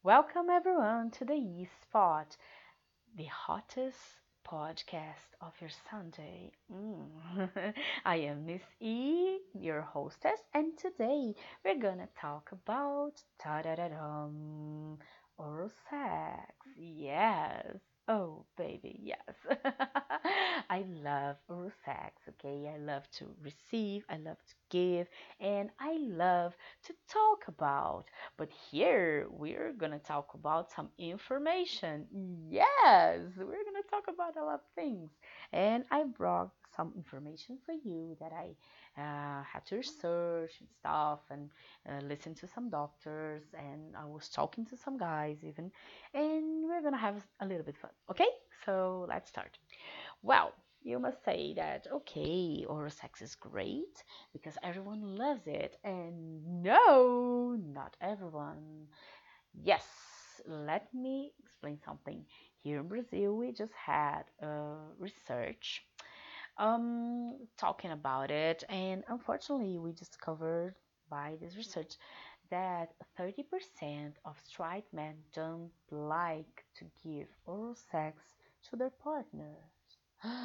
Welcome everyone to the E Spot, the hottest podcast of your Sunday. I am Miss E, your hostess, and today we're gonna talk about ta-da-da-dum, oral sex. Yes. Oh, baby, yes. I love oral sex, okay? I love to receive, I love to give, and I love to talk about. But here we're gonna talk about some information. Yes, we're gonna talk about a lot of things. And I brought some information for you that I had to research and stuff and listen to some doctors and I was talking to some guys even. And we're gonna have a little bit fun. Okay, so let's start. Well, you must say that, okay, oral sex is great because everyone loves it. And no, not everyone. Yes, let me explain something. Here in Brazil, we just had research talking about it, and unfortunately, we discovered by this research that 30% of straight men don't like to give oral sex to their partners.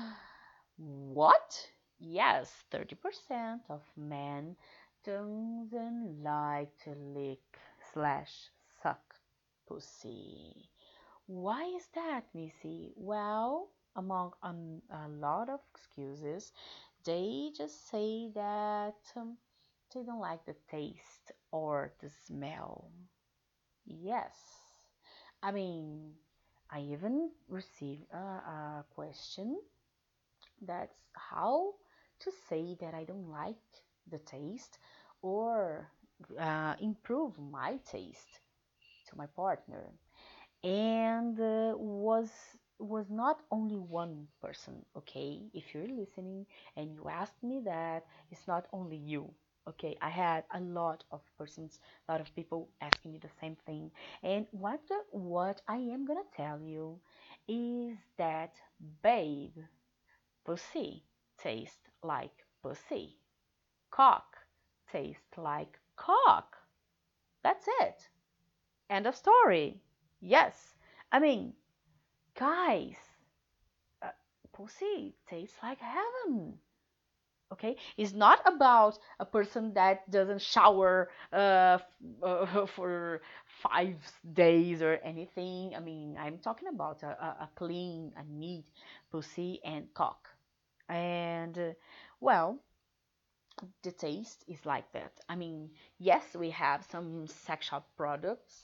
What? Yes, 30% of men doesn't like to lick slash suck pussy. Why is that, Missy? Well, among a lot of excuses, they just say that they don't like the taste or the smell. Yes. I mean, I even received a question that's how to say that I don't like the taste or improve my taste to my partner. And was not only one person, okay? If you're listening and you asked me that, it's not only you. Okay, I had a lot of persons, a lot of people asking me the same thing. And what I am gonna tell you is that, babe, pussy tastes like pussy. Cock tastes like cock. That's it. End of story. Yes. I mean, guys, uh, pussy tastes like heaven. Okay, it's not about a person that doesn't shower for 5 days or anything. I mean, I'm talking about a clean, a neat pussy and cock. And well, the taste is like that. I mean, yes, we have some sex shop products,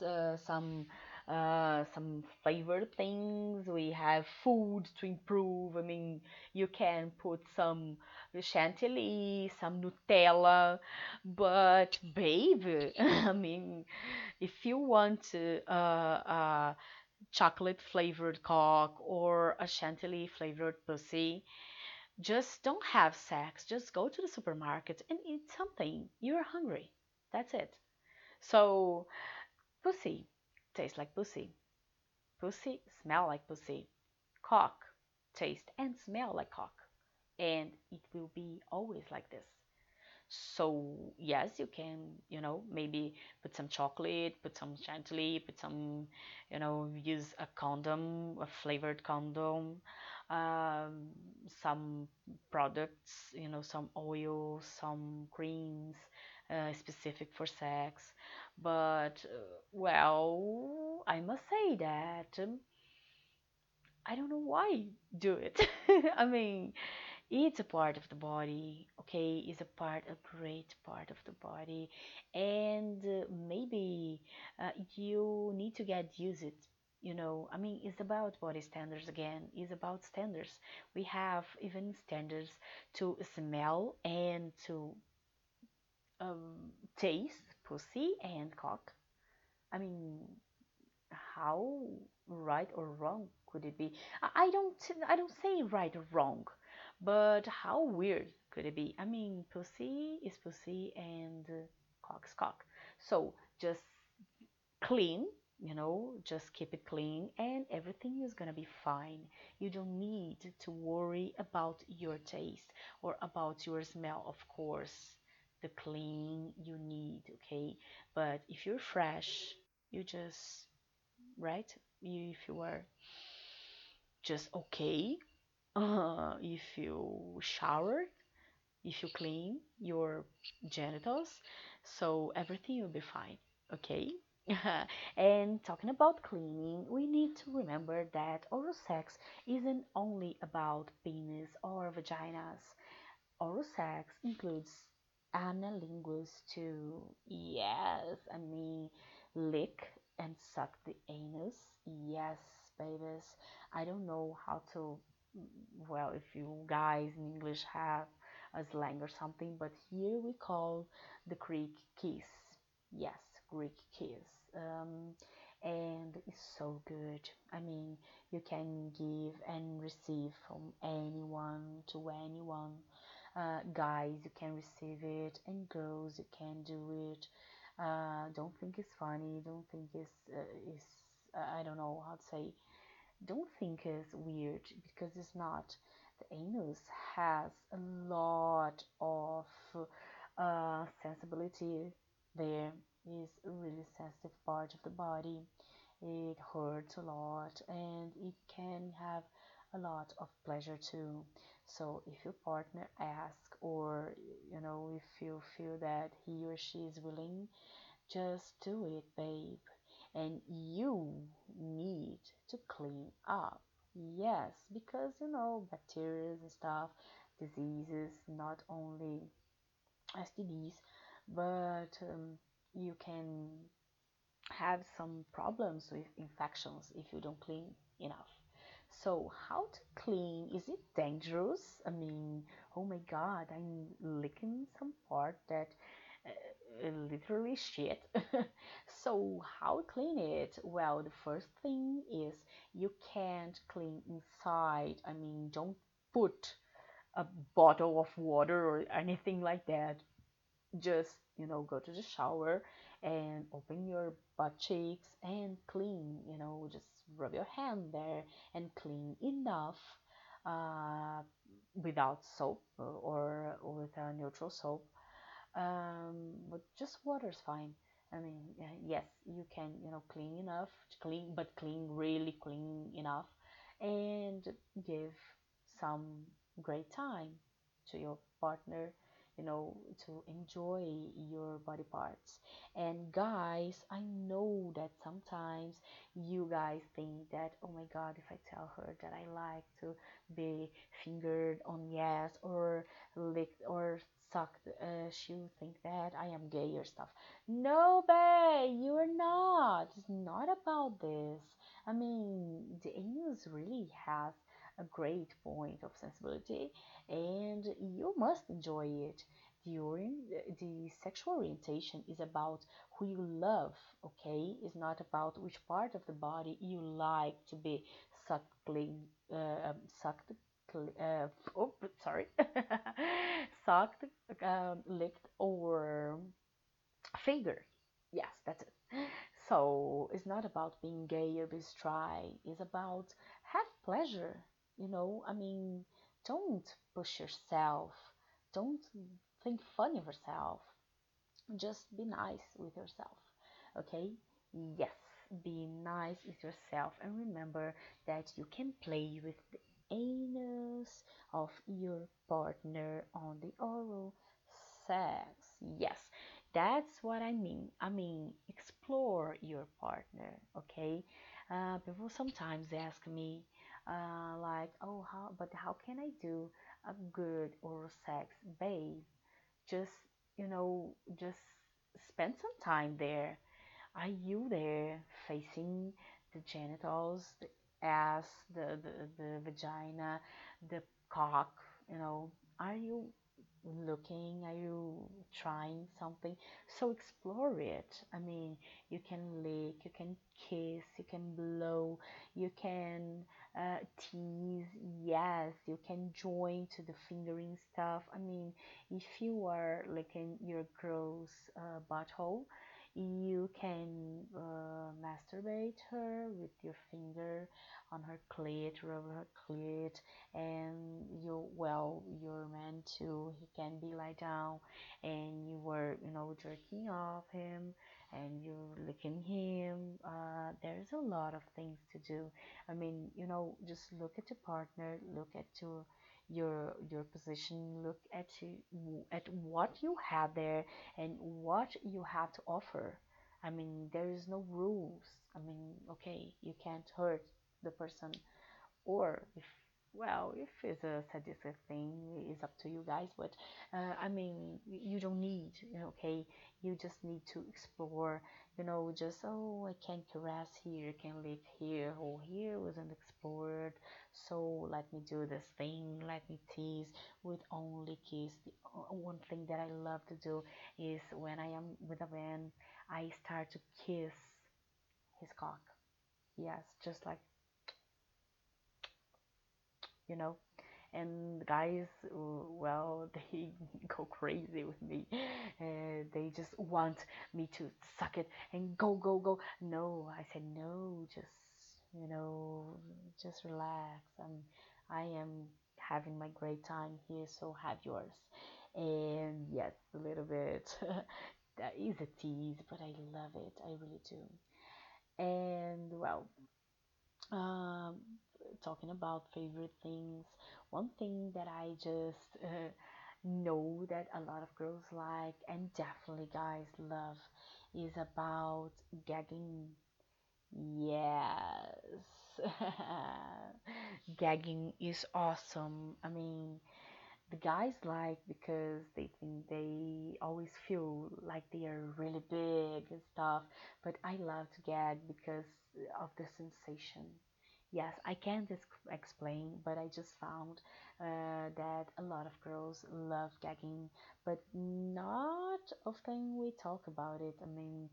some flavored things. We have food to improve. I mean, you can put some chantilly, some Nutella, but babe, I mean, if you want a chocolate flavored cock or a chantilly flavored pussy, just don't have sex. Just go to the supermarket and eat something. You're hungry. That's it. So, pussy tastes like pussy. Pussy smell like pussy. Cock taste and smell like cock. And it will be always like this. So, yes, you can, maybe put some chocolate, put some chantilly, put some, use a condom, a flavored condom, um, some products, some oils, some creams specific for sex. But, well, I must say that I don't know why do it. I mean, it's a part of the body, okay? It's a part, a great part of the body, and maybe you need to get used it. I mean, it's about body standards again. It's about standards. We have even standards to smell and to taste pussy and cock. I mean, how right or wrong could it be? I don't say right or wrong, but how weird could it be? I mean, pussy is pussy and cock's cock. So just clean, just keep it clean and everything is gonna be fine. You don't need to worry about your taste or about your smell, of course. The clean you need, okay? But if you're fresh, you just right? If you are just okay, if you shower, if you clean your genitals, so everything will be fine, okay? And talking about cleaning, we need to remember that oral sex isn't only about penis or vaginas. Oral sex includes analinguals too. Yes, I mean, lick and suck the anus. Yes, babies. I don't know how to, well, if you guys in English have a slang or something, but here we call the Greek kiss. Yes, Greek kiss. And it's so good. I mean, you can give and receive from anyone to anyone. Guys, you can receive it, and girls, you can do it. Don't think it's funny. Don't think I don't know how to say. Don't think it's weird because it's not. The anus has a lot of sensibility there. Is a really sensitive part of the body. It hurts a lot and it can have a lot of pleasure too. So if your partner asks, or if you feel that he or she is willing, just do it, babe. And you need to clean up. Yes, because bacteria and stuff, diseases, not only STDs, but you can have some problems with infections if you don't clean enough. So, how to clean? Is it dangerous? I mean, oh my god, I'm licking some part that literally shit. So, how clean it? Well, the first thing is you can't clean inside. I mean, don't put a bottle of water or anything like that. Just go to the shower and open your butt cheeks and clean, just rub your hand there and clean enough, uh, without soap or with a neutral soap, but just water is fine. I mean, yes, you can, clean enough to clean, but clean really clean enough, and give some great time to your partner, to enjoy your body parts. And guys, I know that sometimes you guys think that, oh my God, if I tell her that I like to be fingered on yes or licked or sucked, she'll think that I am gay or stuff. No, babe, you're not. It's not about this. I mean, the anus really has a great point of sensibility, and you must enjoy it. The sexual orientation is about who you love, okay? It's not about which part of the body you like to be sucked, sucked, oh, sorry, sucked, licked, or fingered. Yes, that's it. So it's not about being gay or be straight. It's about have pleasure. I mean, don't push yourself. Don't think funny of yourself. Just be nice with yourself. Okay? Yes, be nice with yourself and remember that you can play with the anus of your partner on the oral sex. Yes, that's what I mean. I mean, explore your partner. Okay? People sometimes ask me, like, oh, how can I do a good oral sex, babe? Just just spend some time there. Are you there facing the genitals, the ass, the vagina, the cock? Are you looking? Are you trying something? So explore it. I mean, you can lick, you can kiss, you can blow, you can tease. Yes, you can join to the fingering stuff. I mean, if you are licking your girl's butthole, you can masturbate her with your finger on her clit, rub her clit, and your man too. He can be lie down, and you were, jerking off him, and you look in him, there's a lot of things to do. I mean, just look at your partner, look at your position, look at at what you have there and what you have to offer. I mean, there is no rules. I mean, okay, you can't hurt the person, or if, well, if it's a sadistic thing, it's up to you guys. But I mean, you don't need, okay, you just need to explore, just, oh, I can caress here, I can lick here, oh, here wasn't explored, so let me do this thing, let me tease with only kiss. One thing that I love to do is when I am with a man, I start to kiss his cock. Yes, just like, you know and the guys, well, they go crazy with me. They just want me to suck it and go, go, go. No, I said no, just, you know just relax. I am having my great time here, so have yours. And yes, a little bit that is a tease, but I love it, I really do. And well, um, talking about favorite things, one thing that I just know that a lot of girls like, and definitely guys love, is about gagging. Yes. Gagging is awesome. I mean, the guys like because they think they always feel like they are really big and stuff. But I love to gag because of the sensation. Yes, I can't explain, but I just found that a lot of girls love gagging, but not often we talk about it. I mean,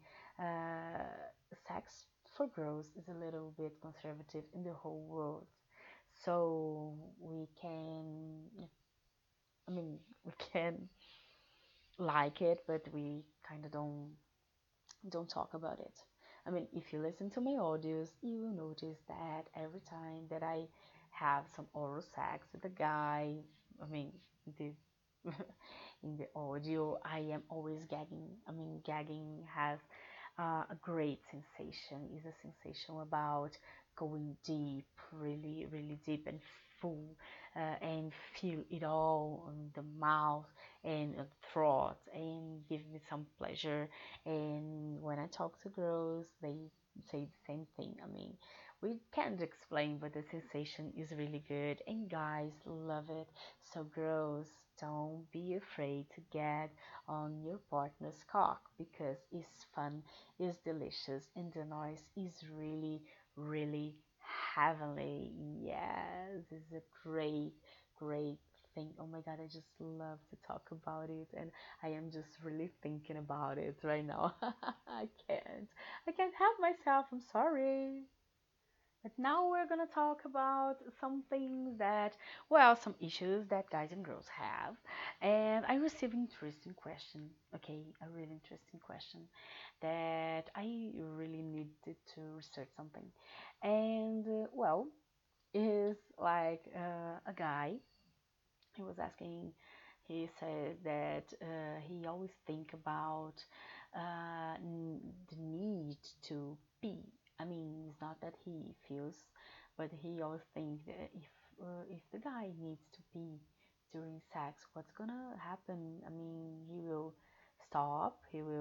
sex for girls is a little bit conservative in the whole world. So we can, I mean, we can like it, but we kind of don't talk about it. I mean, if you listen to my audios, you will notice that every time that I have some oral sex with a guy, I mean, the in the audio, I am always gagging. I mean, gagging has a great sensation. Is a sensation about going deep, really, really deep and full, and feel it all on the mouth and throat, and give me some pleasure. And when I talk to girls, they say the same thing. I mean, we can't explain, but the sensation is really good, and guys love it. So, girls, don't be afraid to gag on your partner's cock because it's fun, it's delicious, and the noise is really, really heavenly. Yes, it's a great, great thing. Oh my god, I just love to talk about it, and I am just really thinking about it right now. I can't help myself. I'm sorry. But now we're gonna talk about some things that, well, some issues that guys and girls have. And I received an interesting question. Okay, a really interesting question that I really needed to research something. And well, is like a guy. He was asking. He says that he always think about the need to pee. I mean, it's not that he feels, but he always thinks that if the guy needs to pee during sex, what's gonna happen? I mean, he will stop.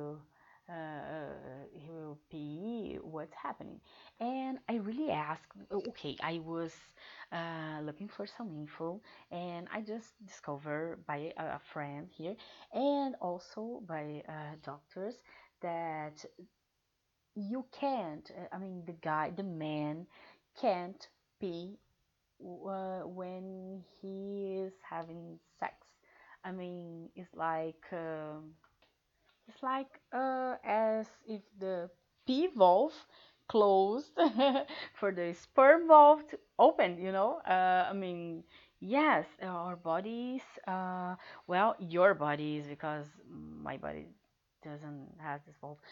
He will pee. What's happening? And I really asked. Okay, I was looking for some info, and I just discovered by a friend here, and also by doctors, that you can't. I mean, the man, can't pee when he is having sex. I mean, it's like as if the P valve closed for the sperm valve to open, I mean, yes, our bodies, well, your bodies, because my body doesn't have this valve.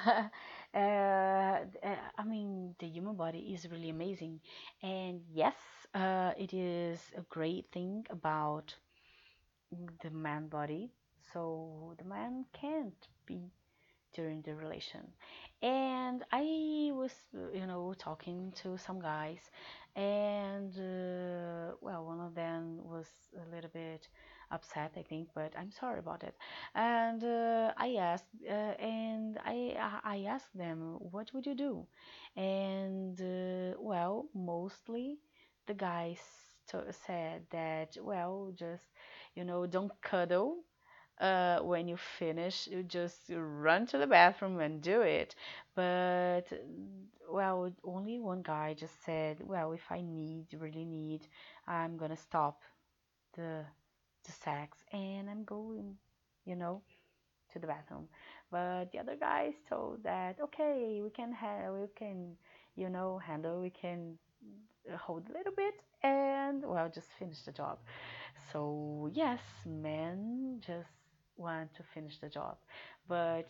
I mean, the human body is really amazing. And yes, it is a great thing about the man body. So the man can't be during the relation. And I was, talking to some guys, and well, one of them was a little bit upset, I think, but I'm sorry about it. And I asked them, what would you do? And well, mostly the guys said that, well, just don't cuddle when you finish, you just run to the bathroom and do it. But, well, only one guy just said, well, if I really need, I'm gonna stop the the sex and I'm going, you know, to the bathroom. But the other guys told that, okay, we can, handle, we can hold a little bit and, well, just finish the job. So yes, men just want to finish the job, but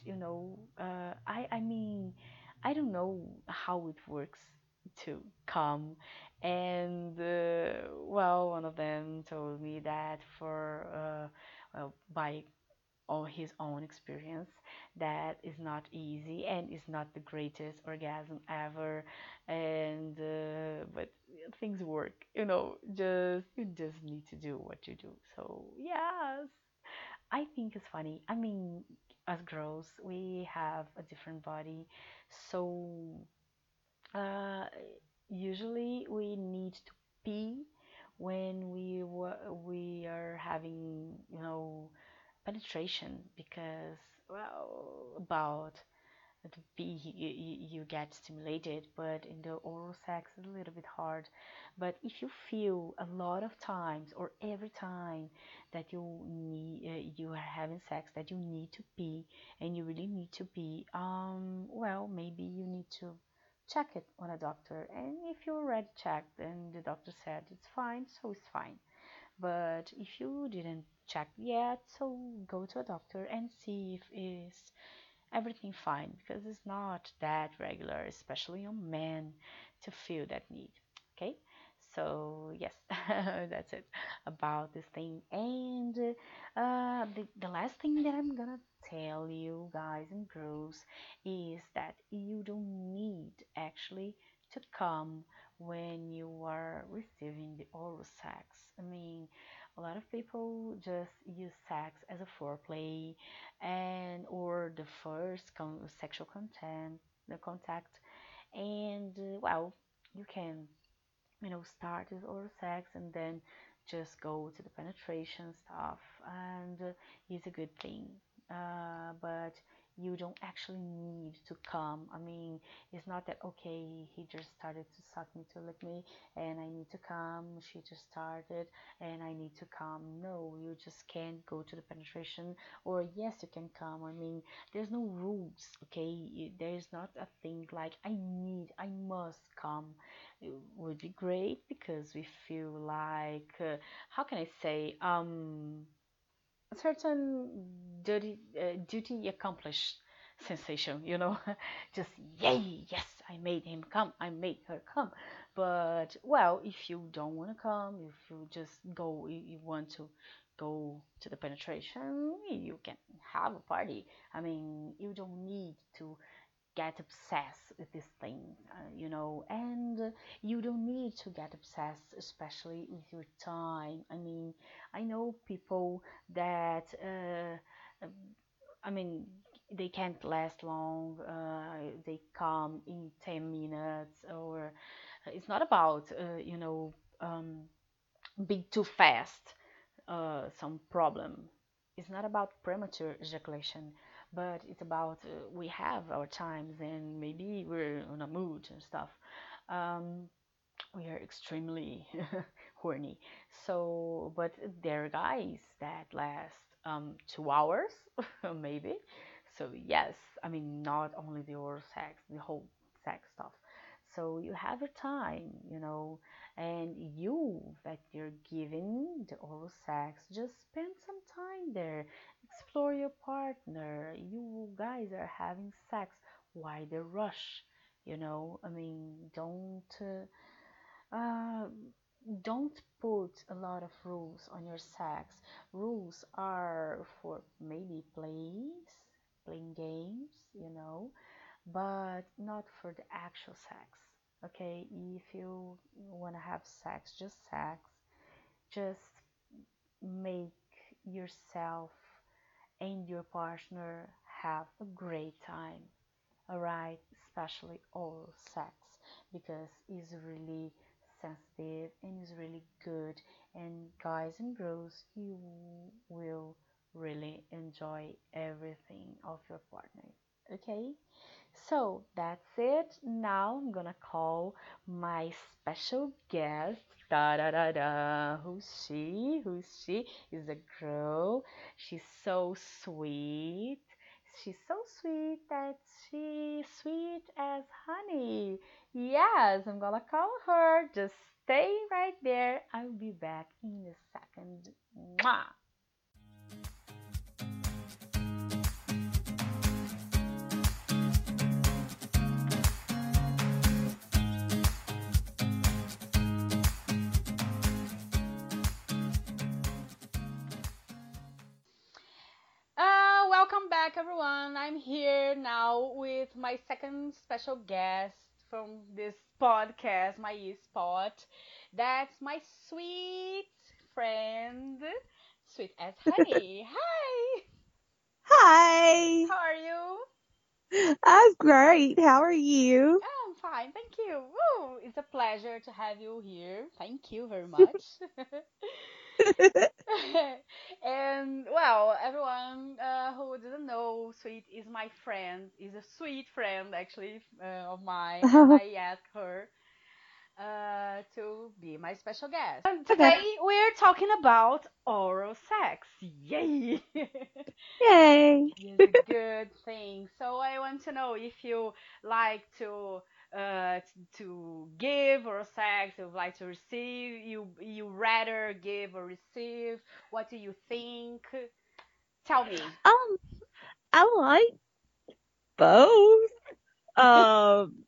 I mean, I don't know how it works to come, and well, one of them told me that for well, by on his own experience, that is not easy and is not the greatest orgasm ever, and but things work, just you just need to do what you do. So yes, I think it's funny. I mean, as girls we have a different body, so uh, usually we need to pee when we are having, penetration, because, well, about the pee you get stimulated, but in the oral sex it's a little bit hard. But if you feel a lot of times or every time that you are having sex, that you need to pee and you really need to pee, well, maybe you need to check it on a doctor. And if you already checked and the doctor said it's fine, so it's fine. But if you didn't check yet, so go to a doctor and see if is everything fine, because it's not that regular, especially on men, to feel that need. Okay, so yes, that's it about this thing. And the last thing that I'm gonna tell you guys and girls is that you don't need actually to come when you are receiving the oral sex. I mean, a lot of people just use sex as a foreplay and or the first sexual content, the contact, and well, you can, start with oral sex and then just go to the penetration stuff, and it's a good thing. But you don't actually need to come. I mean, it's not that, okay, he just started to suck me, to lick me, and I need to come. She just started and I need to come. No, you just can't go to the penetration, or yes, you can come. I mean, there's no rules, okay? There's not a thing like I must come. It would be great because we feel like, how can I say, a certain duty accomplished sensation, just yay, yes, I made him come, I made her come. But, well, if you don't want to come, if you just go, you want to go to the penetration, you can have a party. I mean, you don't need to get obsessed with this thing, and you don't need to get obsessed, especially with your time. I mean, I know people that, I mean, they can't last long, they come in 10 minutes, or it's not about, being too fast, some problem. It's not about premature ejaculation, but it's about we have our times and maybe we're on a mood and stuff. Um, we are extremely horny. So, but there are guys that last 2 hours, maybe. So yes, I mean not only the oral sex, the whole sex stuff. So you have your time, and you that you're giving the oral sex, just spend some time there, explore your partner. You guys are having sex. Why the rush? I mean, uh, don't put a lot of rules on your sex. Rules are for maybe plays, playing games, but not for the actual sex. Okay, if you want to have sex, just sex, just make yourself and your partner have a great time. Alright, especially oral sex because it's really sensitive and it's really good. And guys and girls, you will really enjoy everything of your partner. Okay, so that's it. Now I'm gonna call my special guest. Da da da da. Who's she? Who's she? Is a girl. She's so sweet. She's so sweet that she's sweet as honey. Yes, I'm gonna call her. Just stay right there. I'll be back in a second. Mwah. Welcome back, everyone. I'm here now with my second special guest from this podcast, my spot. That's my sweet friend, sweet as honey. Hi, Hi, how are you? I'm great. How are you? Oh, I'm fine, thank you. Woo, it's a pleasure to have you here. Thank you very much. And well, everyone who didn't know, Sweet is my friend, is a sweet friend actually of mine, and Oh, I asked her to be my special guest. And okay. today we're talking about oral sex. Yay! Yay. It's a good thing. So I want to know if you like to give or sex, you like to receive. You rather give or receive. What do you think? Tell me. Um, I like both. Um,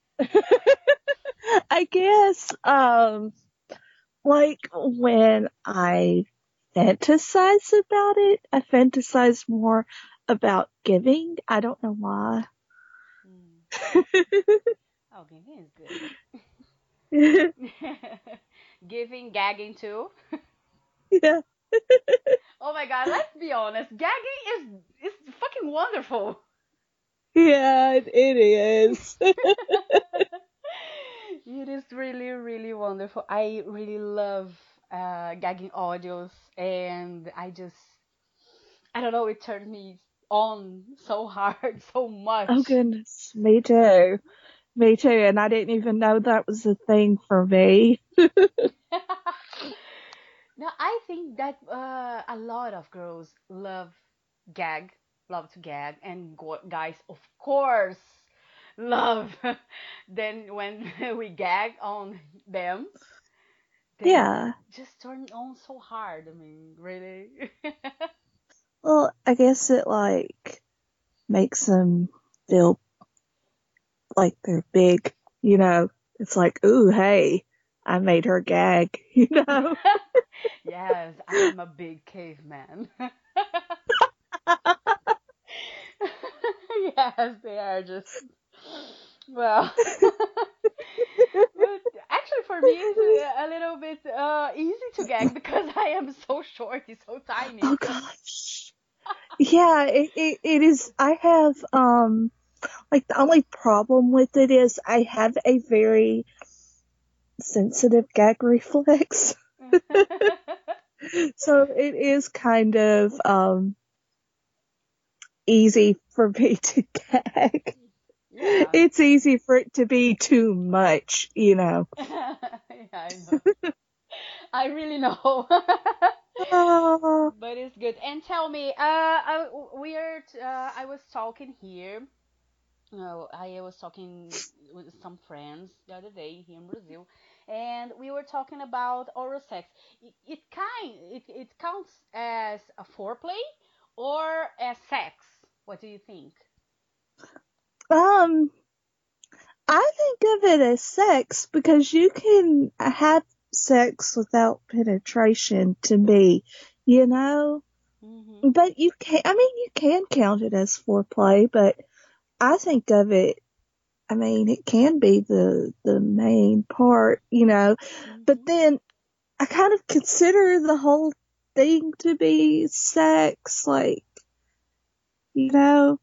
I guess, like when I fantasize about it, I fantasize more about giving. I don't know why. Mm. Okay, this is good. Giving, gagging too. Yeah, Oh my God, let's be honest. Gagging is fucking wonderful. yeah, it is. It is really, really wonderful. I really love gagging audios, and I don't know, it turned me on so hard, so Oh much. goodness, me too. Me too, and I didn't even know that was a thing for me. Now, I think that a lot of girls gag, love to gag, and guys, of course, love. Then when we gag on them, they Yeah. just turn on so hard. I mean, really. Well, I guess it makes them feel like they're big, you know. It's like, ooh, hey, I made her gag, you know. Yes, I'm a big caveman. Yes, they are just well. But actually, for me, it's a little bit easy to gag because I am so short, it's so tiny. Oh gosh. Yeah, it is. I have, like the only problem with it is I have a very sensitive gag reflex. So it is kind of, easy for me to gag. Yeah. It's easy for it to be too much, you know. Yeah, I know. I really know. Oh, But it's good. And tell me, I was talking here. No, I was talking with some friends the other day here in Brazil, and we were talking about oral sex. It counts as a foreplay or as sex. What do you think? um, I think of it as sex because you can have sex without penetration to me, you know? Mhm. But you can, I mean, you can count it as foreplay, but I think of it, I mean, it can be the main part, but Mhm. then I kind of consider the whole thing to be sex, like, you know,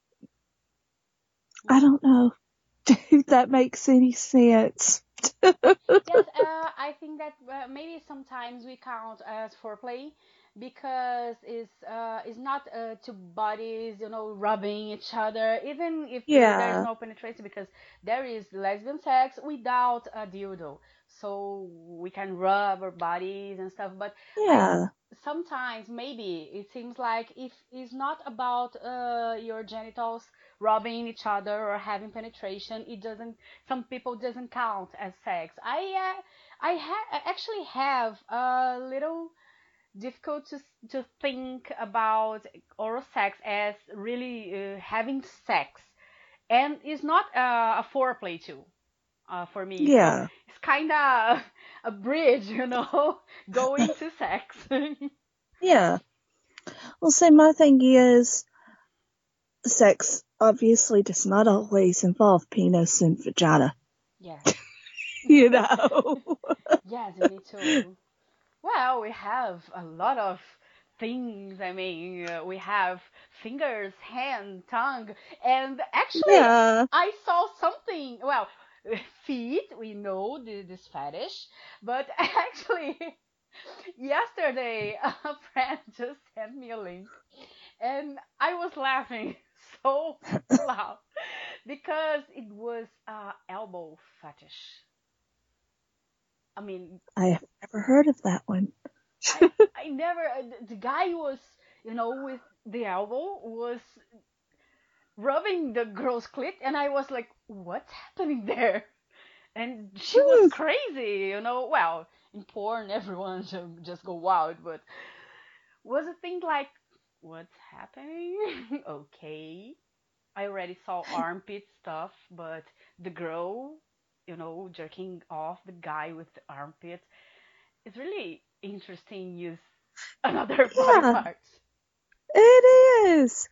I Mhm. don't know if that makes any sense. Yes, I think that maybe sometimes we count as foreplay because it's not two bodies, rubbing each other, even if there's Yeah, no penetration, because there is lesbian sex without a dildo, so we can rub our bodies and stuff. But I yeah, sometimes maybe it seems like if it's not about your genitals rubbing each other or having penetration, it doesn't, some people doesn't count as sex. I actually have a little difficult to think about oral sex as really having sex, and it's not a foreplay too. For me, so yeah, it's kind of a bridge, going to sex. yeah. Well, see, my thing is, sex obviously does not always involve penis and vagina, Yes. you know? Yes, me too. Well, we have a lot of things. I mean, we have fingers, hand, tongue, and actually, Yeah. I saw something. Well, feet, we know this fetish, but actually, yesterday a friend just sent me a link, and I was laughing so loud because it was elbow fetish. I mean, I have never heard of that one. I never. The guy was, with the elbow was rubbing the girl's clit, and I was like, "What's happening there?" And she was Hmm. crazy, Well, in porn, everyone should just go wild, but was a thing like, "What's happening?" Okay, I already saw armpit stuff, but the girl, jerking off the guy with the armpit, it's really interesting. Use another body Yeah, parts. it is.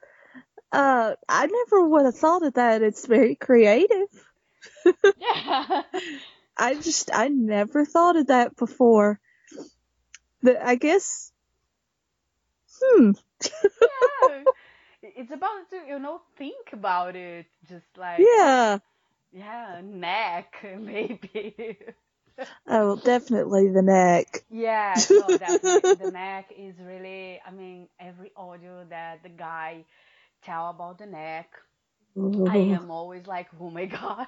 I never would have thought of that. It's very creative. Yeah. I never thought of that before. I guess, hmm. Yeah. It's about to, think about it. Just like, Yeah. yeah, neck, maybe. Oh, definitely the neck. Yes, no, definitely. The neck is really, I mean, every audio that the guy tell about the neck, I Ooh. am always like, oh my God.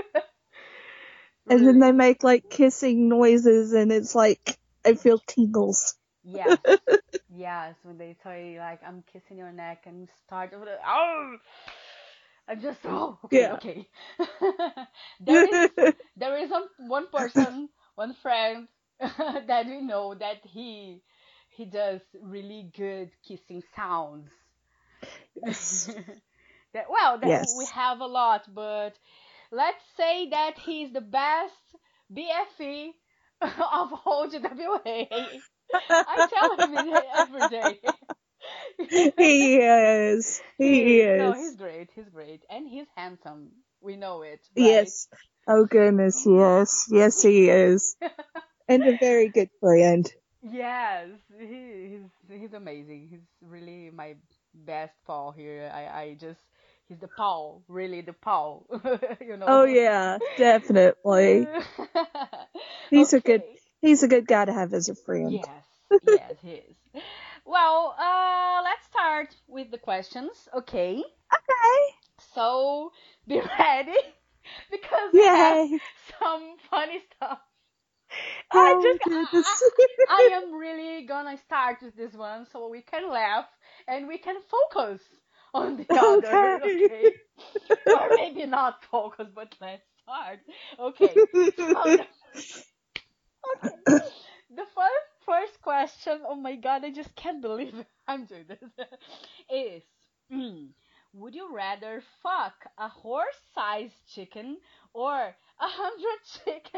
And then Really. they make like kissing noises and it's like, I feel tingles. Yes. Yes, when they tell you like I'm kissing your neck and start over the oh, I just oh okay Yeah. okay. there is there is one person, one friend that we know that he does really good kissing sounds. Yes. That we Yes. have a lot, but let's say that he's the best BFE of all GWA. I tell him it every day. He is. He No, he's is. great. He's great, and he's handsome. We know it, right? Yes. Oh goodness, yes. Yes, he is. And a very good friend. Yes, he's amazing. He's really my best Paul here. I just he's the Paul, really the Paul, you Oh know. yeah, definitely. He's a good Okay. he's a good guy to have as a friend. Yes, yes, he is. Well, let's start with the questions. Okay. Okay. So be ready because we have Yay. some funny stuff. I Oh just goodness. I am really gonna start with this one so we can laugh and we can focus on the other, Okay. okay? Or maybe not focus, but let's start. Okay. So okay. The first question, oh my god, I just can't believe I'm doing this. Is would you rather fuck a horse-sized chicken or 100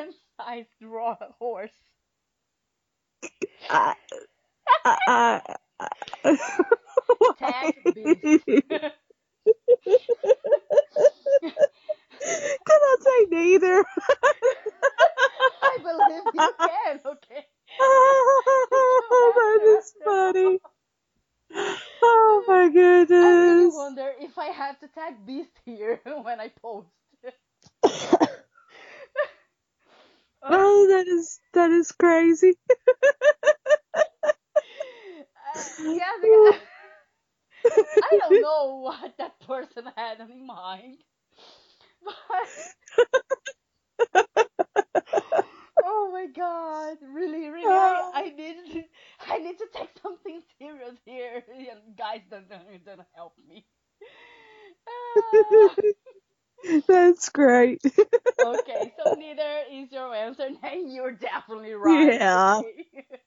chicken-sized raw horse? I, I Tag Beast. Cannot say neither. I believe you can, okay? You have to, That is after all. funny. Oh my I really goodness. wonder if I have to tag Beast here when I post. Oh, that is crazy. Yes, I don't know what that person had in mind, but oh my god, really, really, I need to, I need to take something serious here, and guys don't help me. Ah, That's great. okay, so neither is your answer, and you're definitely right. Yeah. Okay.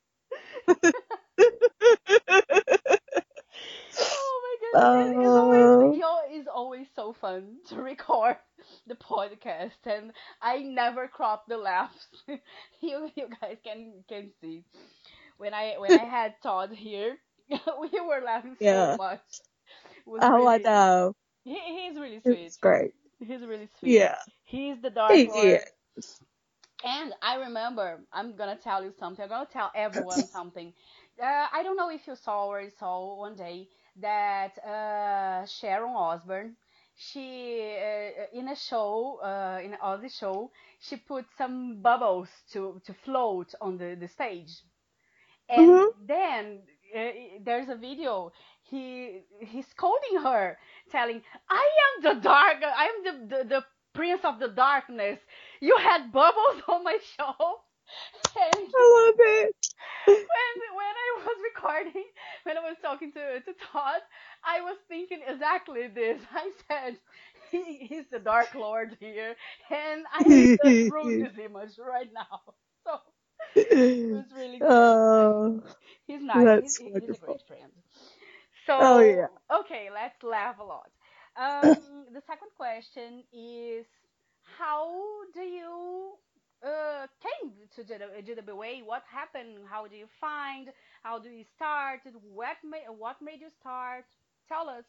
Oh my goodness, it's always Oh, it's always so fun to record the podcast, and I never crop the laughs. You guys can see when I had Todd here, we were laughing so yeah. much. It was Oh, I really know. he's really sweet. It's great. He's really sweet. Yeah. He's the Dark He Lord. And I remember, I'm gonna tell you something. I'm gonna tell everyone is. something. I don't know if you saw or saw one day that Sharon Osbourne, she in a show, in an Aussie show, she put some bubbles to float on the stage, and Hmm. then uh, there's a video. He's scolding her, telling, "I am the dark. I am the prince of the darkness. You had bubbles on my show." And I love it. when I was recording, when I was talking to Todd, I was thinking exactly this. I said, he's the Dark Lord here, and I just ruined his image right now. So it was really good. Oh, He's nice. He's that's he's a wonderful. great friend. Oh yeah. So okay, let's laugh a lot. The second question is, how do you came to GWA? What happened? How do you find? How do you start? What made you start? Tell us.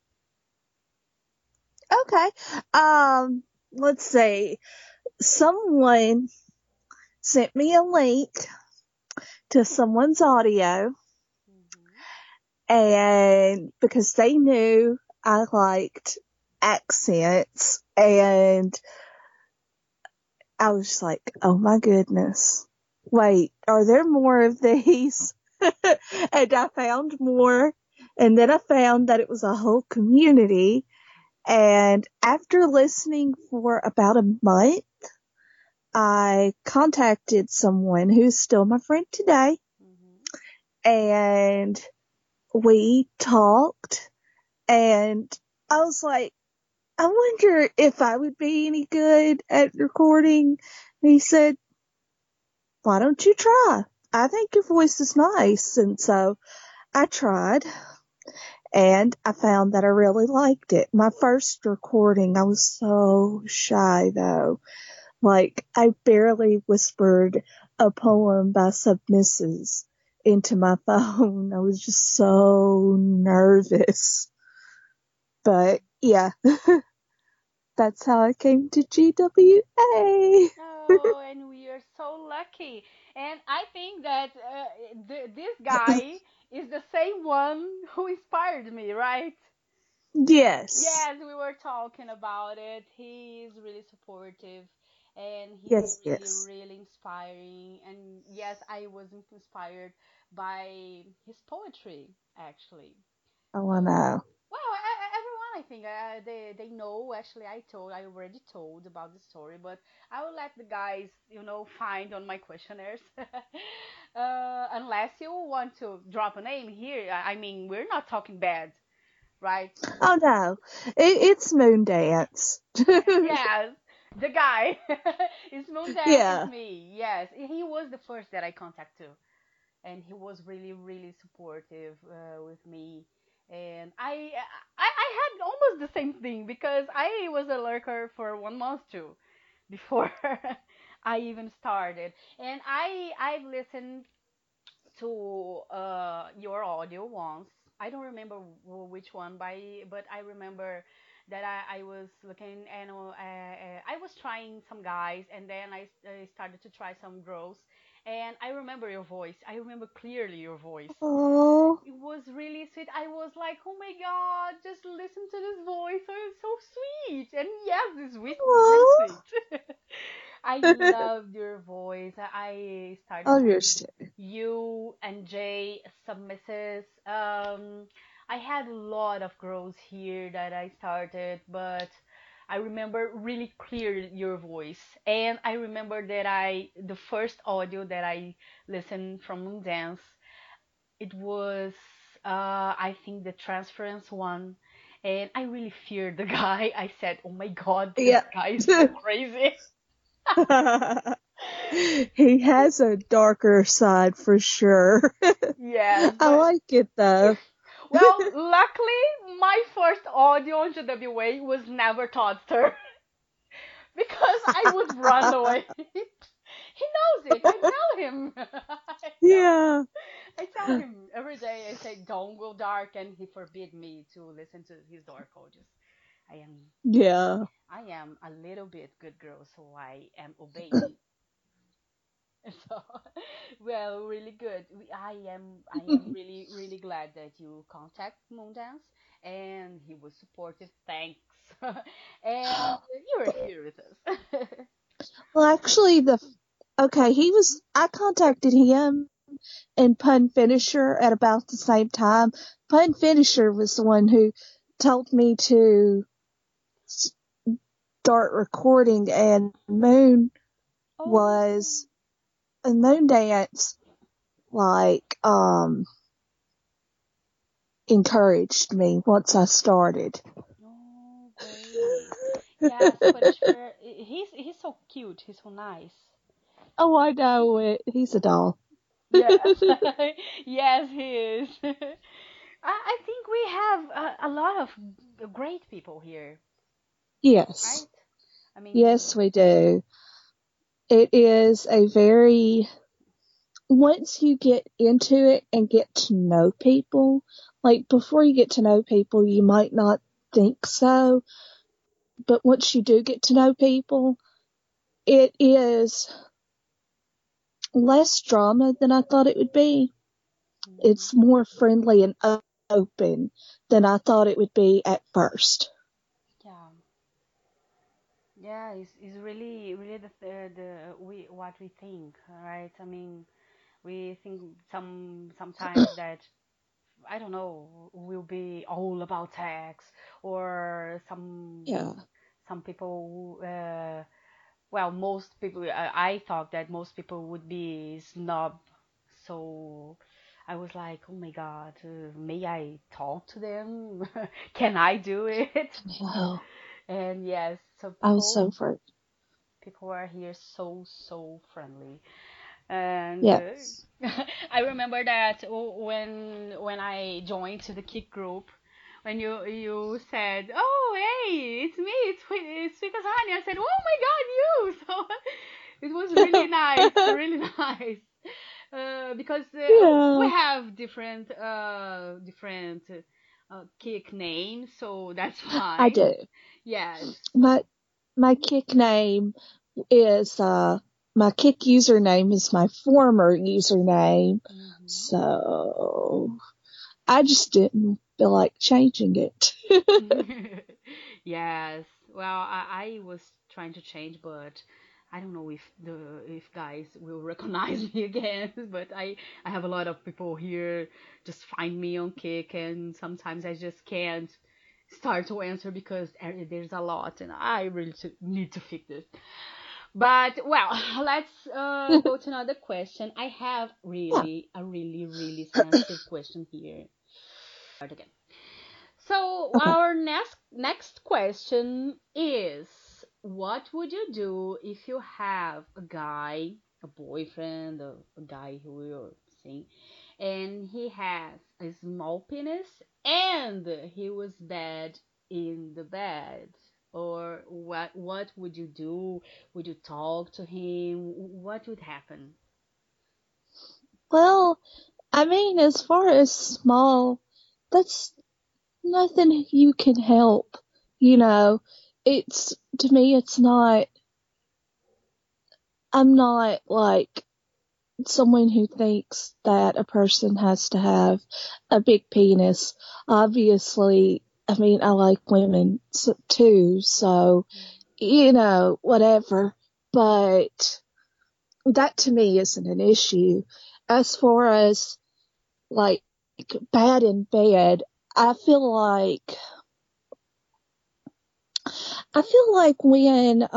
Okay. Um, let's see. Someone sent me a link to someone's audio, Hmm. and because they knew I liked accents, and I was just like, oh my goodness. Wait, are there more of these? And I found more, and then I found that it was a whole community. And after listening for about a month, I contacted someone who's still my friend today, Hmm. and we talked, and I was like, I wonder if I would be any good at recording. And he said, why don't you try? I think your voice is nice. And so I tried, and I found that I really liked it. My first recording, I was so shy though. Like, I barely whispered a poem by Submisses into my phone. I was just so nervous. But yeah, that's how I came to GWA. Oh, and we are so lucky. And I think that this guy is the same one who inspired me, right? Yes. Yes, we were talking about it. He is really supportive, and he's Yes, really, yes. really inspiring. And yes, I was inspired by his poetry, actually. Oh, I So, know. well, everyone, I think they know. Actually, I already told about the story, but I will let the guys, find on my questionnaires. Unless you want to drop a name here. I mean, we're not talking bad, right? Oh no, it's Moondance. Yes, the guy. It's Moondance is Yeah. me. Yes, he was the first that I contacted, and he was really, really supportive with me. And I had almost the same thing because I was a lurker for 1 month too, before I even started. And I've listened to your audio once. I don't remember which one but I remember that I was looking and I was trying some guys and then I started to try some girls and I remember your voice. I remember clearly your voice. Oh, It was really sweet. I was like, oh my god, just listen to this voice. Oh, it's so sweet. And yes, this voice is really oh, sweet. I loved your voice. I started oh, with yours too. you and Jay submissives. I had a lot of girls here that I started, but I remember really clear your voice. And I remember that the first audio that I listened from Moondance, it was, I think, the transference one. And I really feared the guy. I said, oh my god, this Yeah. guy is so crazy. He has a darker side for sure. Yes, I but like it though. well, luckily, my first audio on GWA was never Toddster because I would run away. He knows it. I tell him. Yeah. I tell him every day. I say, "Don't go dark," and he forbid me to listen to his dark audios. I am, Yeah. I am a little bit good girl, so I am obeying. So, well, really good. I am really, really glad that you contact Moondance, and he was supportive. Thanks, and you're here with us. Well, actually, I contacted him and Pun Finisher at about the same time. Pun Finisher was the one who told me to start recording, and Oh, was, Moon Dance, like, encouraged me once I started. oh, great. Yes, Punisher. He's so cute. He's so nice. Oh, I know it. He's a doll. Yes, yes, he is. I think we have a lot of great people here, Yes. right? I mean, Yes, we do. It is a very, once you get into it and get to know people, like before you get to know people, you might not think so, but once you do get to know people, it is less drama than I thought it would be. mm, It's more friendly and open than I thought it would be at first. yeah. Yeah, it's really really the we what we think, right? I mean, we think sometimes that I don't know will be all about sex or Yeah. some people well most people I thought that most people would be snob, so I was like, oh my god, may I talk to them? Can I do it? No, And yes, so I was so afraid. people are here so friendly. And Yes. I remember that when I joined to the kick group, when you said, "Oh, hey, it's me, it's Sweet as Honey," I said, "Oh my God, you!" So it was really nice, really nice. Because we Yeah, have different kick names, so that's I fine. do. Yes. My kick name is my kick username is my former username, Hmm. so I just didn't feel like changing it. Yes. Well, I was trying to change, but I don't know if guys will recognize me again. But I have a lot of people here just find me on Kick, and sometimes I just can't start to answer because there's a lot, and I really need to fix this. But well, let's go to another question. I have really a really sensitive question here. Start again. So Okay. our next question is, what would you do if you have a guy, a boyfriend, a guy who you're seeing, and he has a small penis and he was bad in the bed? Or what would you do? Would you talk to him? What would happen? Well, I mean, as far as small, that's nothing you can help. You know, it's, to me, it's not, I'm not like someone who thinks that a person has to have a big penis. Obviously, I mean, I like women too, so, whatever. But that to me isn't an issue. As far as like bad in bed, I feel like when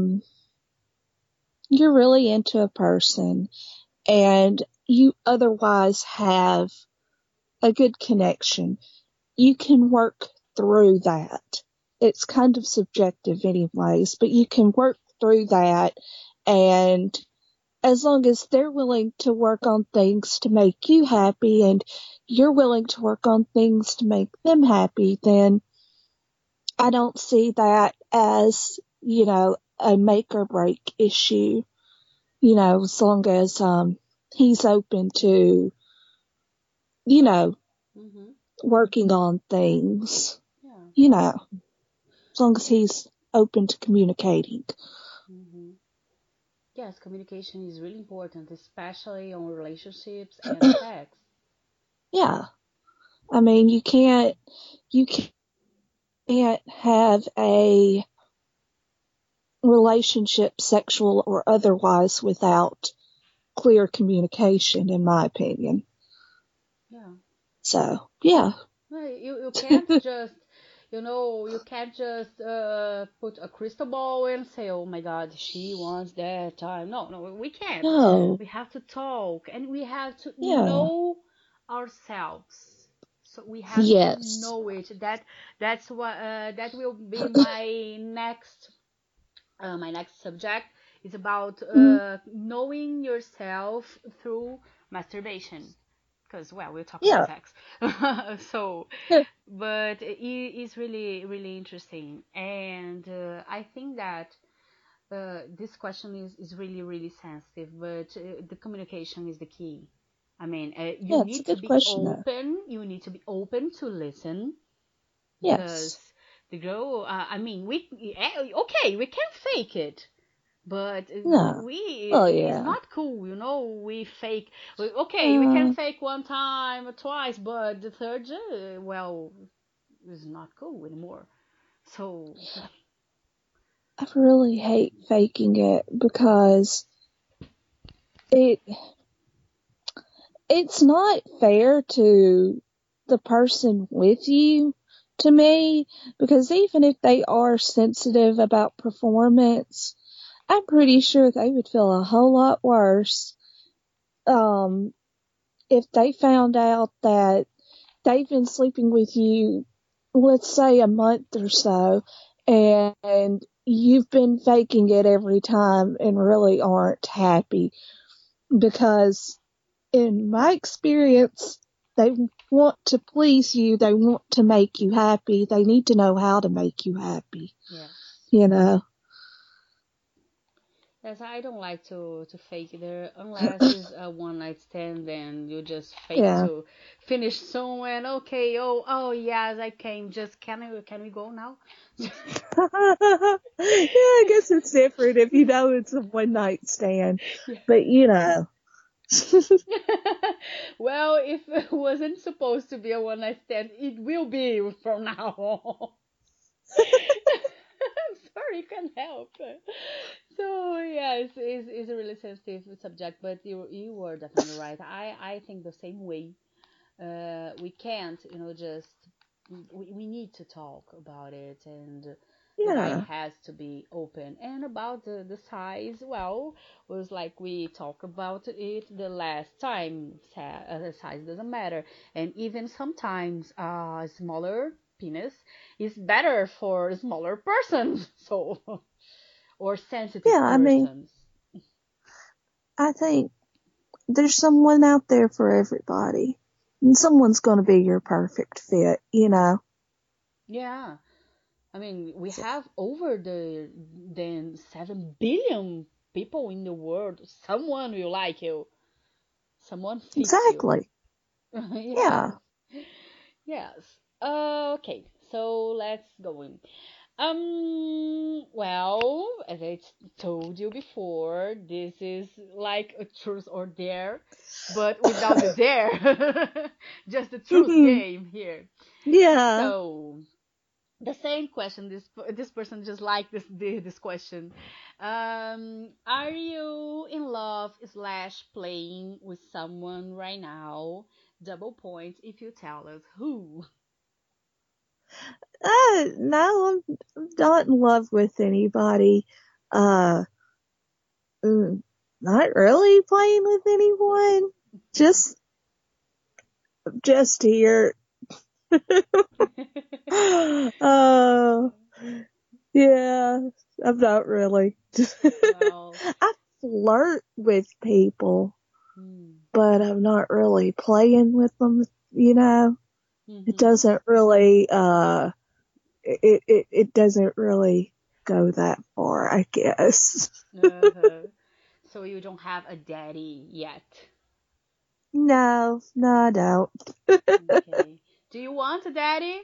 you're really into a person and you otherwise have a good connection, you can work through that. It's kind of subjective anyways, but you can work through that, and as long as they're willing to work on things to make you happy and you're willing to work on things to make them happy, then I don't see that as, a make or break issue, as long as he's open to, you know, Hmm. working on things, Yeah. you know, as long as he's open to communicating. Hmm. Yes, communication is really important, especially on relationships and sex. Yeah. I mean, you can't have a relationship, sexual or otherwise, without clear communication, in my opinion. Yeah. So, yeah. Well, you can't just, you can't just put a crystal ball and say, oh my God, she wants that time. No, no, we can't. No. We have to talk and we have to Yeah. know ourselves. So we have to Yes. know it. That's what that will be my next subject is about Mm, knowing yourself through masturbation because well we'll talk about yeah. sex so but it is really really interesting and I think that this question is really really sensitive but the communication is the key. I mean you Yeah, it's a need to good be question though. open, you need to be open to listen because Yes. the girl I mean okay we can fake it but No. we Oh it's yeah. not cool, we fake. Okay, we can Uh, fake one time or twice, but the third, well, is not cool anymore. So, I really hate faking it because it it's not fair to the person with you, to me, because even if they are sensitive about performance, I'm pretty sure they would feel a whole lot worse um if they found out that they've been sleeping with you, let's say a month or so, and you've been faking it every time and really aren't happy. Because in my experience, they want to please you, they want to make you happy, they need to know how to make you happy, yes. you know? Yes, I don't like to fake it unless it's a one night stand. Then you just fake Yeah. to finish soon and okay, oh yes, I came. Just can we go now? Yeah, I guess it's different if you know it's a one night stand. Yeah. But you know. Well, if it wasn't supposed to be a one night stand, it will be from now on. I'm sorry, can't help. So yes, it's a really sensitive subject, but you were definitely right. I think the same way. We can't, just we need to talk about it, and the guy Yeah. has to be open. And about the size, well, was like we talked about it the last time. The size doesn't matter, and even sometimes smaller penis is better for smaller persons. So or sensitive Yeah, I mean, persons. I think there's someone out there for everybody. And someone's going to be your perfect fit, you know? Yeah. I mean, we So, have over than 7 billion people in the world. Someone will like you. Someone fix you. Exactly. Yes. Yeah. Yes. Okay. So let's go in. Well, as I told you before, this is like a truth or dare, but without the dare. Just the truth game here. Yeah. So, the same question. This person just like this question. Are you in love slash playing with someone right now? Double points if you tell us who. No, I'm not in love with anybody. Uh, mm, Not really playing with anyone. Just, just here. uh, yeah, I'm not really. Well, I flirt with people, hmm. but I'm not really playing with them, you know? It Mm-hmm. doesn't really, it doesn't really go that far, I guess. Uh-huh. So you don't have a daddy yet. No, no, I don't. Okay. Do you want a daddy?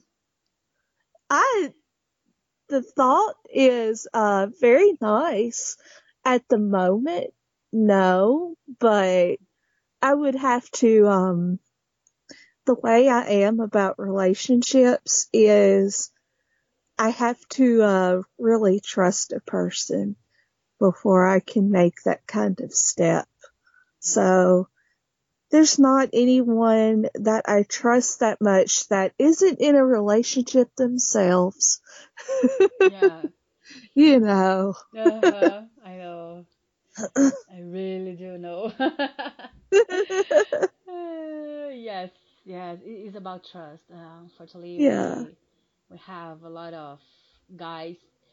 I, the thought is, very nice at the moment. No, but I would have to, the way I am about relationships is I have to, really trust a person before I can make that kind of step. So there's not anyone that I trust that much that isn't in a relationship themselves. Yeah. You know. Uh-huh. I know. I really do know. Yes, yes, it is about trust. Unfortunately, Yeah. we have a lot of guys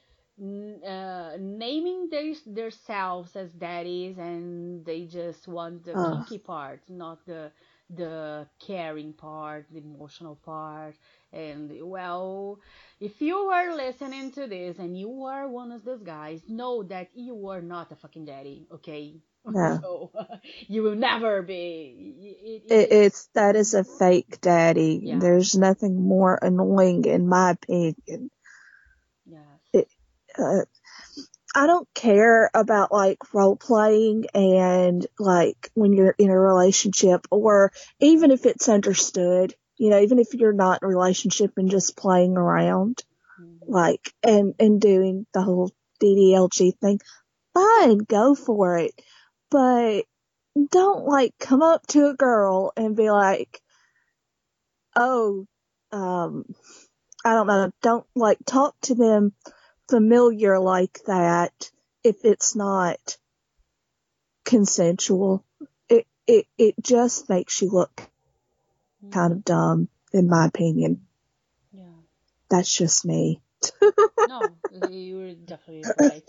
naming themselves as daddies, and they just want the Oh, kinky part, not the caring part, the emotional part. And well, if you are listening to this and you are one of those guys, know that you are not a fucking daddy, okay? no. So you will never be. It is, That is a fake daddy. yeah, There's nothing more annoying in my opinion. yes. It, uh, I don't care about like role playing and like when you're in a relationship or even if it's understood, even if you're not in a relationship and just playing around, Hmm. like, and doing the whole DDLG thing, fine, go for it. But don't like come up to a girl and be like, oh, um, I don't know, don't like talk to them familiar like that if it's not consensual. It just makes you look kind Hmm. of dumb, in my opinion. Yeah. That's just me. No, you're definitely right.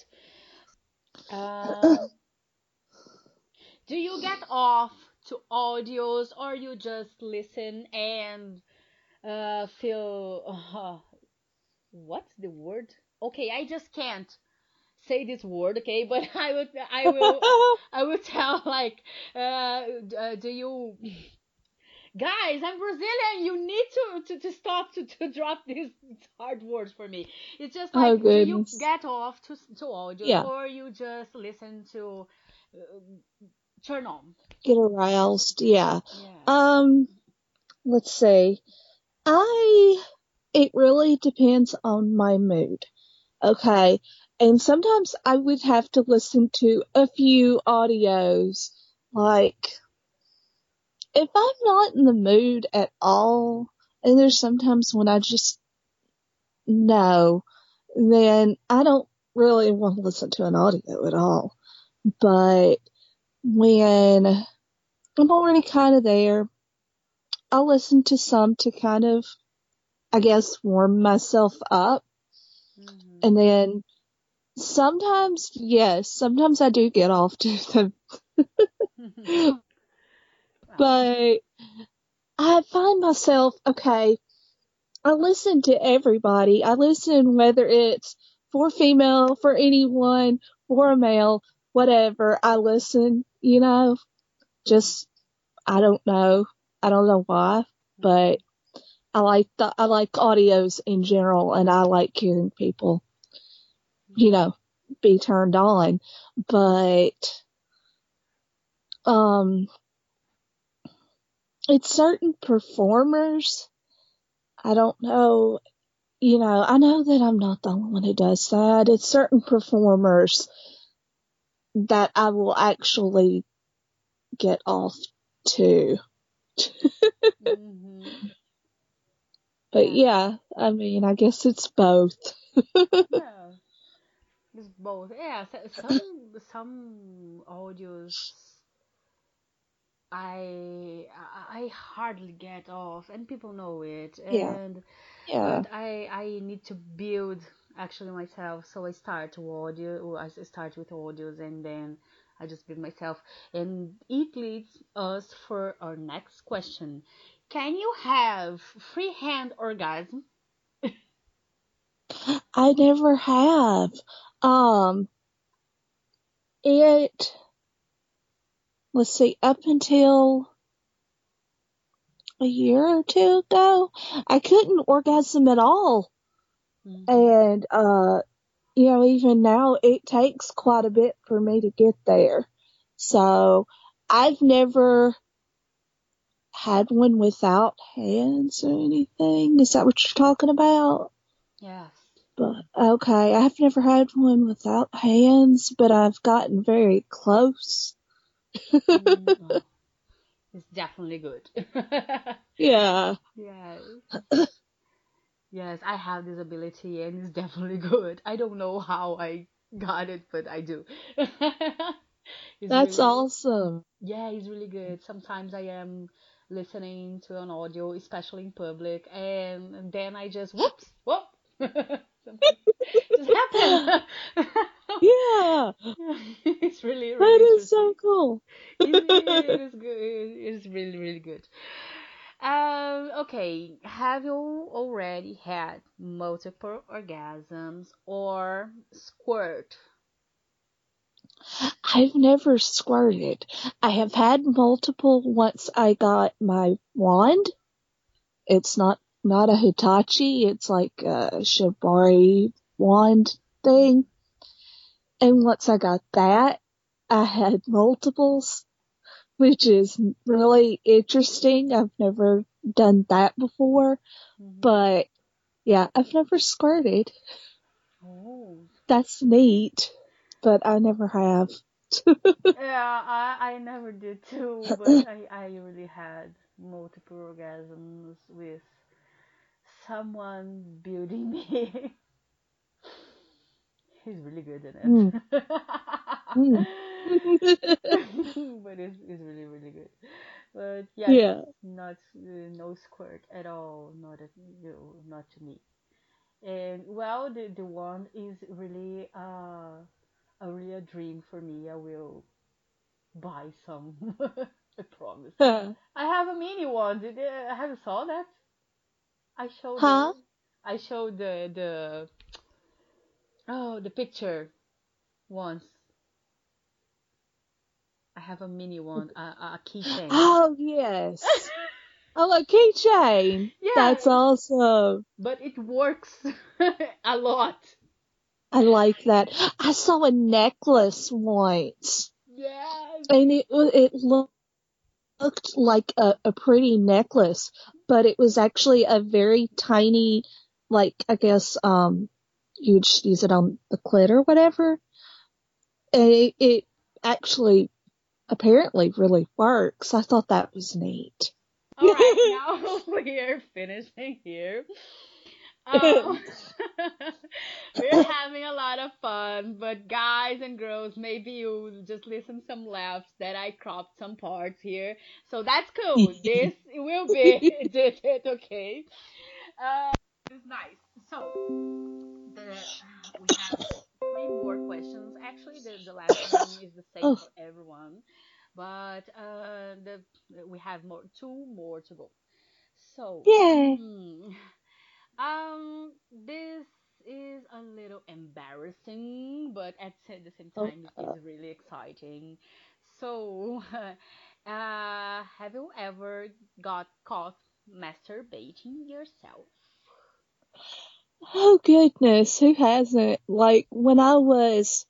Um, do you get off to audios or you just listen and feel what's the word? Okay, I just can't say this word, okay, but I will tell like do you guys, I'm Brazilian. You need to stop to drop these hard words for me. It's just Oh like, do you goodness. get off to audios Yeah. or you just listen to turn on? Get aroused. Yeah. Yes. Um, let's see. It really depends on my mood. Okay. And sometimes I would have to listen to a few audios. Like, if I'm not in the mood at all, and there's sometimes when I just know, then I don't really want to listen to an audio at all. But when I'm already kind of there, I'll listen to some to kind of, I guess, warm myself up. Hmm. And then sometimes, yes, sometimes I do get off to them. Well, But I find myself, okay, I listen to everybody. I listen whether it's for female, for anyone, for a male, whatever. I listen, Just, I don't know. I don't know why, but Mhm. I like audios in general, and I like hearing people, you Mhm. know, be turned on. But um, it's certain performers. I don't know. I know that I'm not the only one who does that. It's certain performers that I will actually get off to. Mhm. But Yeah. yeah, I mean, I guess it's both. Yeah. It's both. Yeah. Some audios I hardly get off, and people know it. Yeah, And yeah. but I need to build actually myself. So I start to audio. I start with audios, and then I just build myself. And it leads us for our next question. Can you have freehand orgasm? I never have. Um, it, let's see, up until a year or two ago, I couldn't orgasm at all. Hmm. And, even now it takes quite a bit for me to get there. So I've never had one without hands or anything. Is that what you're talking about? Yes. But okay, I've never had one without hands, but I've gotten very close. Oh, it's definitely good. Yeah. Yes. Yes, I have this ability and it's definitely good. I don't know how I got it, but I do. It's That's really, awesome. yeah, it's really good. Sometimes I am listening to an audio, especially in public, and then I just whoops, whoop. Something just happened. Yeah, It's really, that really is interesting. so cool. It is good. It's really, really good. Okay. Have you already had multiple orgasms or squirt? I've never squirted. I have had multiple once I got my wand. It's not a Hitachi, it's like a Shibari wand thing. And once I got that, I had multiples, which is really interesting. I've never done that before, Mm-hmm. but yeah, I've never squirted. Oh. That's neat, but I never have. Yeah, I never did too, but I really had multiple orgasms with someone building me. He's really good in Mm, it. mm. But it's really, really good. But yes, Yeah. not no squirt at all. Not at, not to me. And well, the one is really a real dream for me. I will buy some. I promise. I have a mini one. Have you saw that? I showed Huh? the I showed the the picture once. I have a mini one, a keychain. Oh, yes. Oh, a keychain. Yeah, That's awesome. but it works a lot. I like that. I saw a necklace once, Yes. and it looked like a pretty necklace, but it was actually a very tiny, like, I guess, you'd just use it on the clit or whatever. And it actually apparently really works. I thought that was neat. All right, now we're finishing here. Um, we're having a lot of fun, but guys and girls, maybe you just listen some laughs that I cropped some parts here. So that's cool. This will be edited, okay? It's nice. So we have three more questions. Actually, the last one is the same Oh, for everyone, but we have two more to go. So, yay. this is a little embarrassing, but at the same time, it's Okay. really exciting. So, Have you ever got caught masturbating yourself? Oh goodness, who hasn't? Like when I was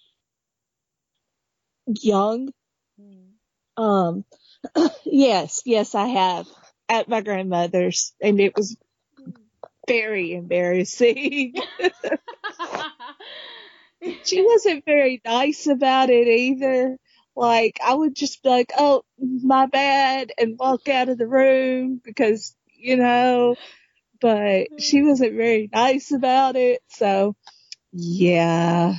young, Mm. um, yes, I have at my grandmother's, and it was very embarrassing. She wasn't very nice about it either. Like, I would just be like, oh, my bad, and walk out of the room because, but she wasn't very nice about it. So, yeah.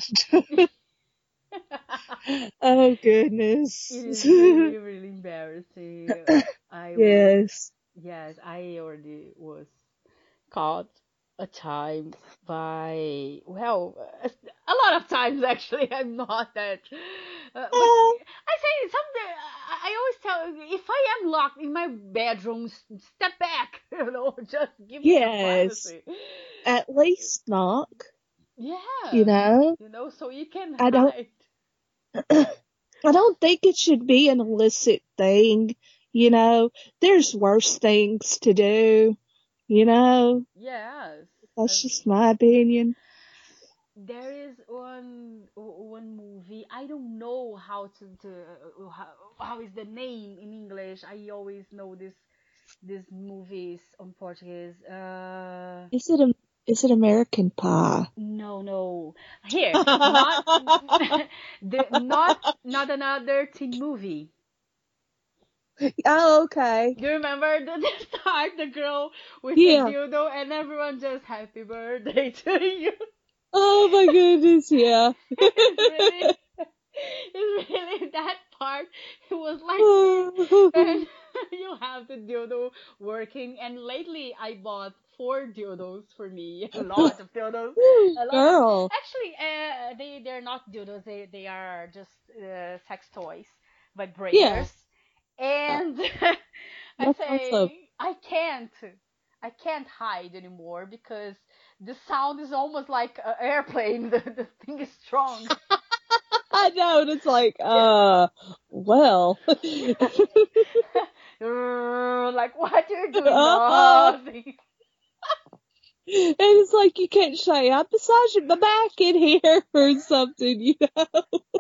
Oh, It goodness. is really, really embarrassing. I was, Yes. yes, I already was caught a time by, well, a lot of times actually. I'm not that, but Oh, I say something. I always tell if I am locked in my bedroom, step back. Just give me some yes. privacy. At least knock, you Yeah, know? so you can I don't hide. I don't think it should be an illicit thing, you know. There's worse things to do, you know. Yes. That's just my opinion. There is one movie. I don't know how is the name in English. I always know this movies on Portuguese. Is it a is it American Pie? No, no. Here, not the not another teen movie. Oh, okay. Do you remember the start the girl with the Yeah. dildo and everyone just happy birthday to you? Oh my goodness, yeah. It's really it's really that part. It was like, and you have the dildo working. And lately, I bought 4 dildos for me. A lot of dildos. Ooh, A lot of girl. actually, they're not dildos. They are just sex toys, Yeah. vibrators. And I That's awesome. say I can't hide anymore because the sound is almost like an airplane. The thing is strong. I know, and it's like, well. Like what you're doing? Nothing. And it's like you can't say, I'm massaging my back in here or something, you know.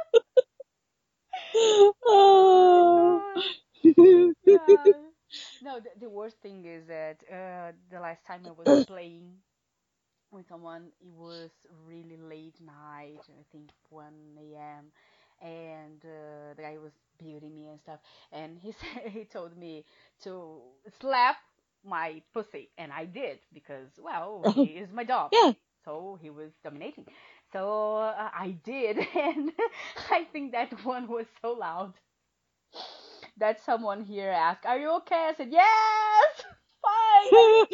Oh Oh. my god. Yeah. No, the worst thing is that the last time I was playing with someone, it was really late night, I think 1 a.m. And the guy was beating me and stuff. And he said, he told me to slap my pussy, and I did because, well, he is my dog, Yeah. so he was dominating. So I did, and I think that one was so loud that someone here asked, "Are you okay?" I said, "Yes, fine. Let me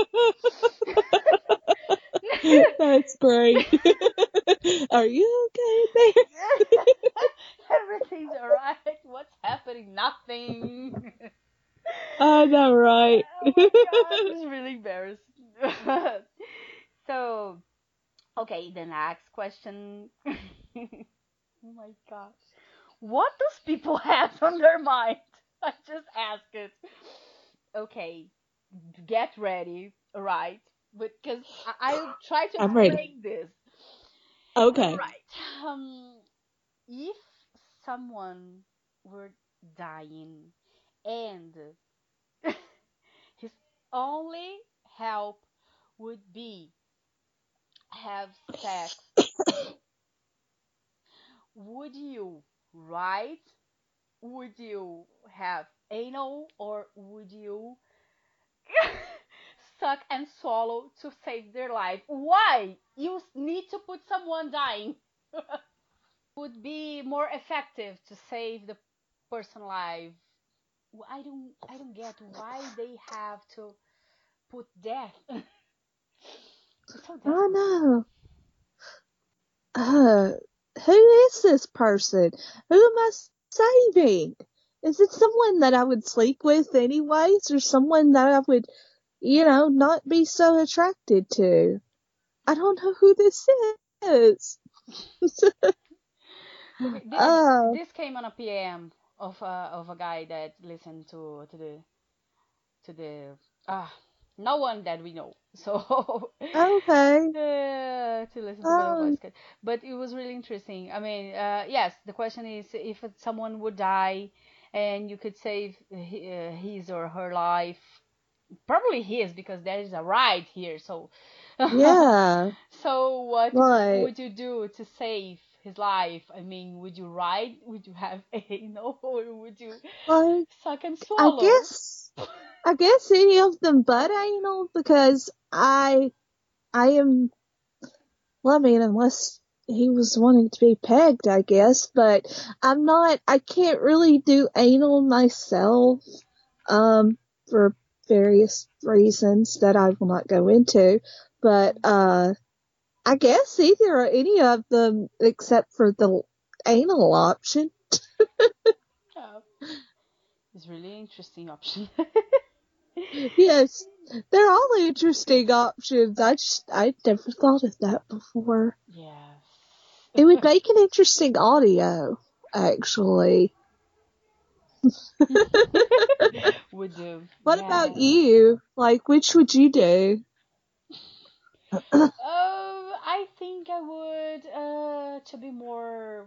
just." That's great. Are you okay there? Everything's alright. What's happening? Nothing. I know, right? Oh my god, this is really embarrassing. So, okay, the next question. Oh my gosh. What does people have on their mind? I just ask it. Okay, get ready, alright? Because I'll try to I'm ready. explain this. Okay. Alright. If someone were dying and his only help would be have sex, would you write? Would you have anal, or would you suck and swallow to save their life? Why? You need to put someone dying. Would be more effective to save the person alive. I don't get why they have to put death. It's so I desperate. know. Uh, who is this person? Who am I saving? Is it someone that I would sleep with anyways, or someone that I would, not be so attracted to? I don't know who this is. Okay, Oh, this came on a PM. of a guy that listened to the ah no one that we know. So Okay. to listen to Butterfly Um, Sky. But it was really interesting. I mean, yes, the question is if someone would die and you could save his or her life, probably his because there is a ride here. So, yeah. so what Like, would you do to save his life? I mean, would you ride? Would you have anal, or would you like, suck and I swallow? guess, I guess any of them but anal because I am, well, I mean, unless he was wanting to be pegged, I guess, but I can't really do anal myself, um, for various reasons that I will not go into, but, I guess either or any of them except for the anal option. Yeah, it's really interesting option. Yes, they're all interesting options. I never thought of that before. Yes. It would make an interesting audio, actually. Would do. What about Yeah. you? Like, which would you do? I think I would to be more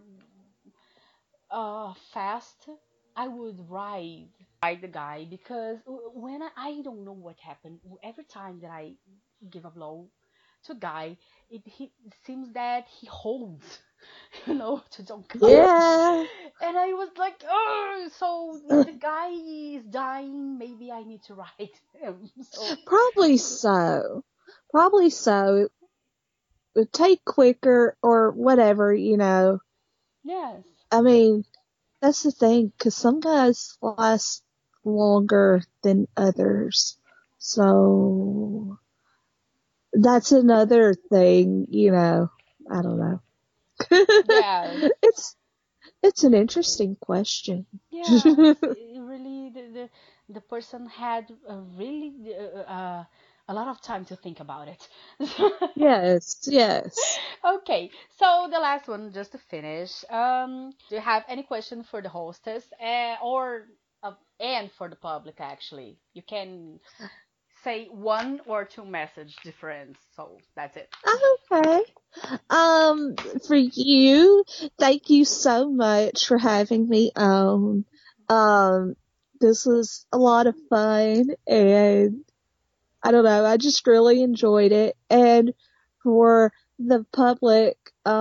fast. I would ride the guy because when I don't know what happened. Every time that I give a blow to a guy, it seems that he holds, to don't come. Yeah, And I was like, oh, so if the guy is dying, maybe I need to ride him. So probably so. Probably so. It would take quicker or whatever. yes. I mean, that's the thing, because some guys last longer than others. So that's another thing. I don't know. Yes. It's an interesting question. Yes, it really the person had a lot of time to think about it. Yes, yes. Okay, so the last one just to finish. Do you have any question for the hostess or and for the public actually? You can say one or two message difference. So that's it. Okay. Um, for you, thank you so much for having me on. Um, this was a lot of fun and I don't know, I just really enjoyed it. And for the public,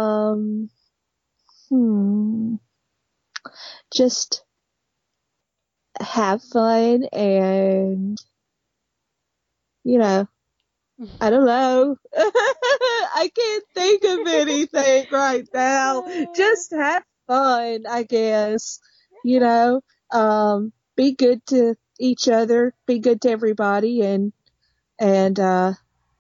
hmm, just have fun and, you know, I don't know. I can't think of anything right now. Just have fun, I guess. You know, be good to each other, be good to everybody and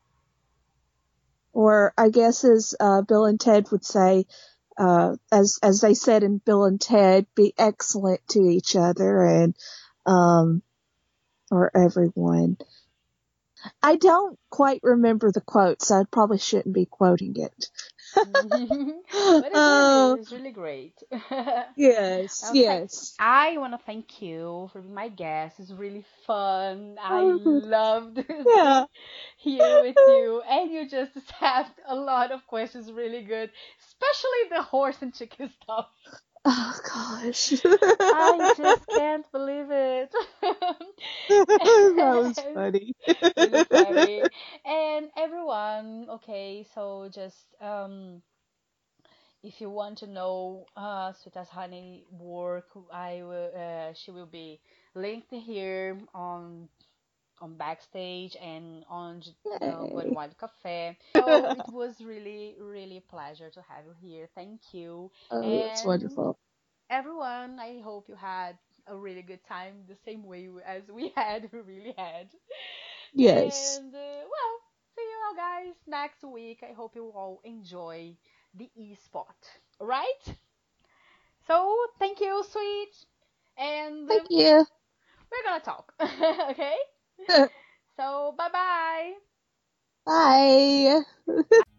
or I guess as Bill and Ted would say, as they said in Bill and Ted, be excellent to each other and um or everyone. I don't quite remember the quote, so I probably shouldn't be quoting it. But Oh, it's really great. yes, Okay, yes. I want to thank you for being my guest. It's really fun. I Oh, loved being yeah. here with you, and you just asked a lot of questions really good, especially the horse and chicken stuff. Oh, gosh. I just can't believe it. That was funny. Really funny. And everyone, okay, so just if you want to know Sweet as Honey work, she will be linked here on backstage and on Yay. Budweiser Cafe. So it was really really a pleasure to have you here. Thank you. Oh, that's And wonderful. everyone, I hope you had a really good time the same way as we had. We really had. Yes. And well, see you all guys next week. I hope you all enjoy the e spot. All right? So thank you, sweet. And Thank you. we're gonna talk. Okay? So bye bye. Bye.